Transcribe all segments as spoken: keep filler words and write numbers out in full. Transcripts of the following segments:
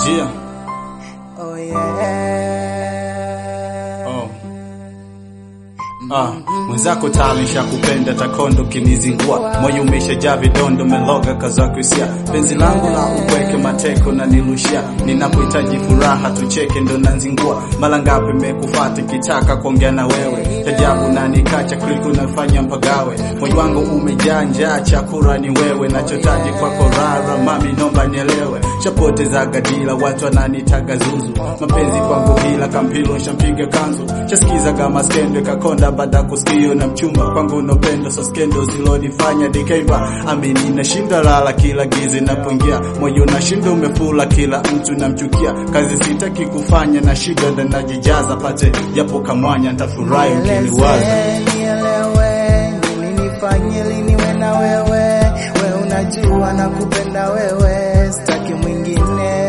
Yeah. Oh yeah. Oh. Ah, mwenzako talisha kupenda takondo kinizingua, moyo umeshajaa vidondo, meloga kazakusia, penzi langu la upweke mateko na nilushia, ninapohitaji furaha tucheke ndo nanzingua, mara ngapi nimekufuata kitaka kuongea na wewe, tajabu na nikacha kliku nafanya mpagawe, moyo wangu umejaa njaa, chakula ni wewe, nachotaji kwako rara, mami nomba nielewe, chapoteza gadila, watu wananitaga zuzu, mapenzi kwangu hila, kampilo shampiga kanzu, chasikiza kama skendo kakonda baada kusikio na mchumba, kwangu unopenda so skendo zilonifanya dikaiva, amini nashinda lala kila gizi napoingia, moyo nashinda umefula kila mtu namchukia, kazi sitaki kufanya na shida na najijaza, pate japo kamwanya nitafurahi ukiniwaza. Nielewe nini nifanye lini wewe na wewe, wewe unajua nakupenda wewe, sitaki mwingine.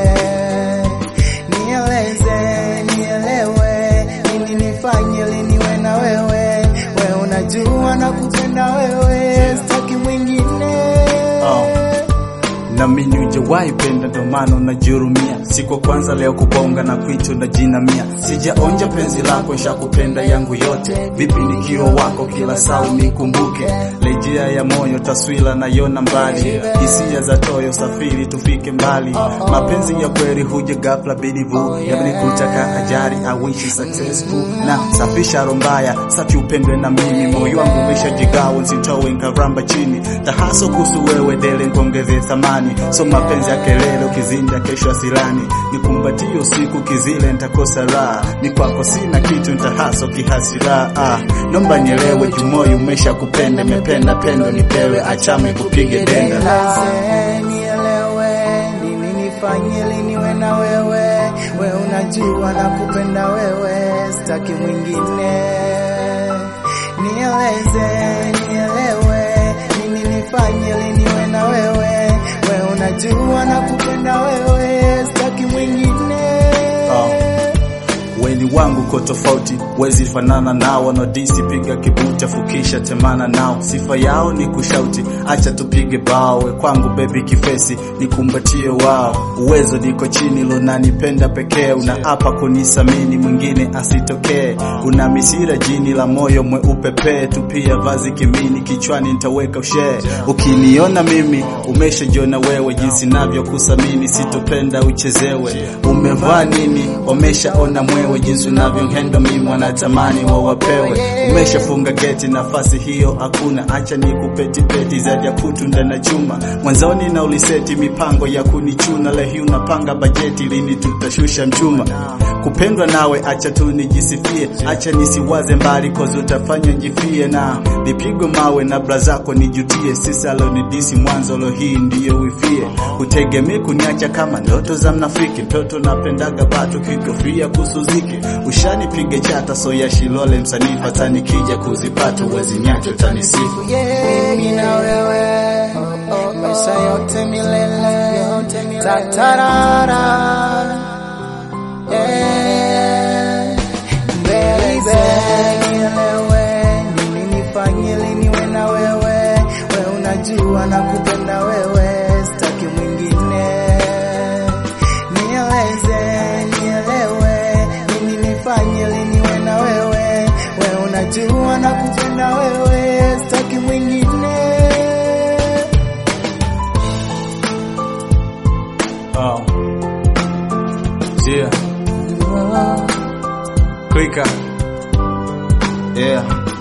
Nieleze nielewe nini nifanye lini wewe na wewe, wewe unajua nakupenda wewe, sitaki mwingine. Oh. Na mimi hujawahi penda ndo maana unajurumia, siku kwanza leo kubonga na kuito na jina mia, sijaonja penzi lako nishakupenda yangu yote, vipi nikio wako kila saa unikumbuke, lejea ya moyo taswira na yona mbali, hisia za toyo safiri tufike mbali, mapenzi ya kweli huje ghafla bilivu, yamenikutaka ajari I wish you successful, na safisha rombaya safi upendwe na mimi, moyo wangu umeshajigawa sitowe nkaramba chini, tahaso kuhusu wewe dele ngongeze thamani, so mapenzi ya kelele ukizinda kesho asilani, nikumbatie usiku kizile nitakosa raha, ni kwako sina kitu nitahaso kihasira, ah nomba nielewe jumoyo umesha kupenda, mependa pendo nipewe, achame kupige denga. Nielewe nini nifanye lini wewe na wewe, wewe unajua nakupenda wewe, sitaki mwingine. Nieleze nielewe nini nifanye lini wewe na wewe, wewe unajua nakupenda wewe, sitaki mwingine. Oh. Weni wangu ko tofauti, wezi fanana nao, wanodisi piga kibuta fukisha temana nao, sifa yao ni kushauti, acha tupige bao, we kwangu baby kifesi nikumbatie wao, uwezo niko chini lo nanipenda pekee, una hapa kunisamini mwingine asitokee, una misira jini la moyo mweupe pe, tupia vazi kimini kichwani nitaweka ushe, ukiniona mimi umeshajiona wewe, jinsi navyo kusamini sitopenda uchezewe, umevaa nini wameshaona mwewe, jinsi unavyohendo mimi wanatamani wawapewe, umeshafunga geti nafasi hiyo hakuna, acha nikupeti peti za jakutu ndana chuma, mwanzoni na uliseti mipango ya kunichuna, leo unapanga bajeti lini tutashusha mchuma, kupendwa nawe acha tu nijisifie, acha nisiwaze mbali kozi utafanya njifie, na nipigo mawe na bra zako nijutie, sisa lo nidisi mwanzo lo hii ndiyo wifie, utegeme kuniacha kama ndoto za mnafiki, mtoto napendaga batu kikofia kusuziki, ushani pige chata so ya shilole msanifa, tani kija kuzipata uwezi nyacho tanisifu. Mimi na wewe maisha yote milele, tatarara eh baby. Nielewe nini nifanye lini wewe na wewe, wewe unajua nakupenda wewe, sitaki mwingine. Nieleze nielewe nini nifanye lini wewe na wewe, wewe unajua nakupenda wewe, sitaki mwingine. Oh. Yeah. Quicker. Yeah.